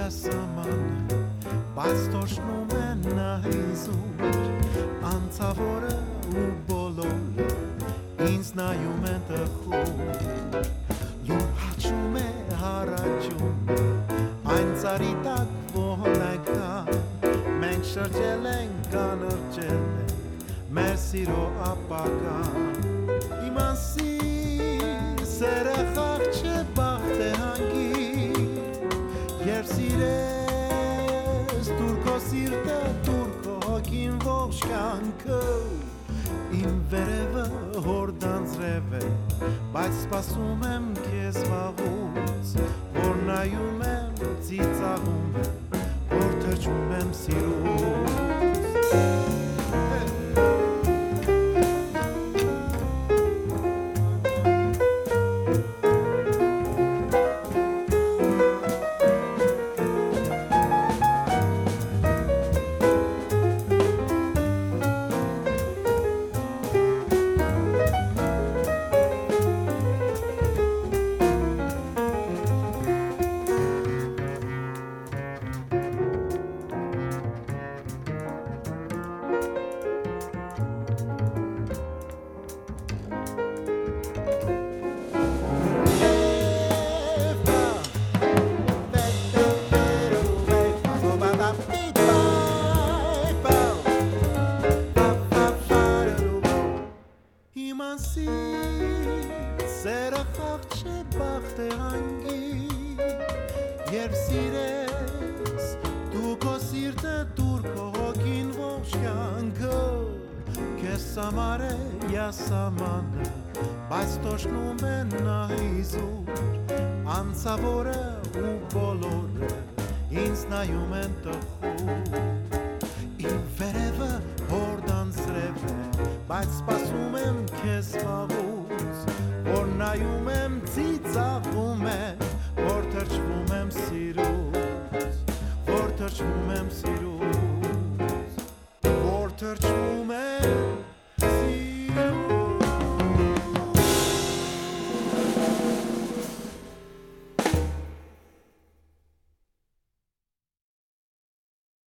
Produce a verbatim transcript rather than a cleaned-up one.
յասամանը բայց թոշնում են նայզուր անցավորը ու բոլորը ինձ նայում են տխուր լուր հաչում է հարաճում այն ծարի տակ ողնական մենք շրջել ենք կանրջել ենք մեր սիրո ապագան իմ անսիր սերը խաղ չէ բախտ է հանգիր երբ սիրես դուր քո սիրտը դուր քո հոգին ողջ կյանքը իմ վերևը հորդանձրև է բայց սպասում եմ քեզ վաղուց որ նայում եմ ծիծաղում եմ որ թրջում եմ սիրուց Սերը խաղ չէ բախտ է հանգիր երբ սիրես դու քո սիրտը դուր քո հոգին ողջ կյանքը քեզ համար է յասամանը բայց թոշնում են նայզուր անցավորը ու բոլորը ինձ նայում են տխուր իմ վերևը հորդանձրև է բայց սպասում եմ քեզ վաղուց որ նայում եմ ծիծաղում եմ որ թրջվում եմ սիրուց որ թրջվում եմ սիրուց որ թրջվում եմ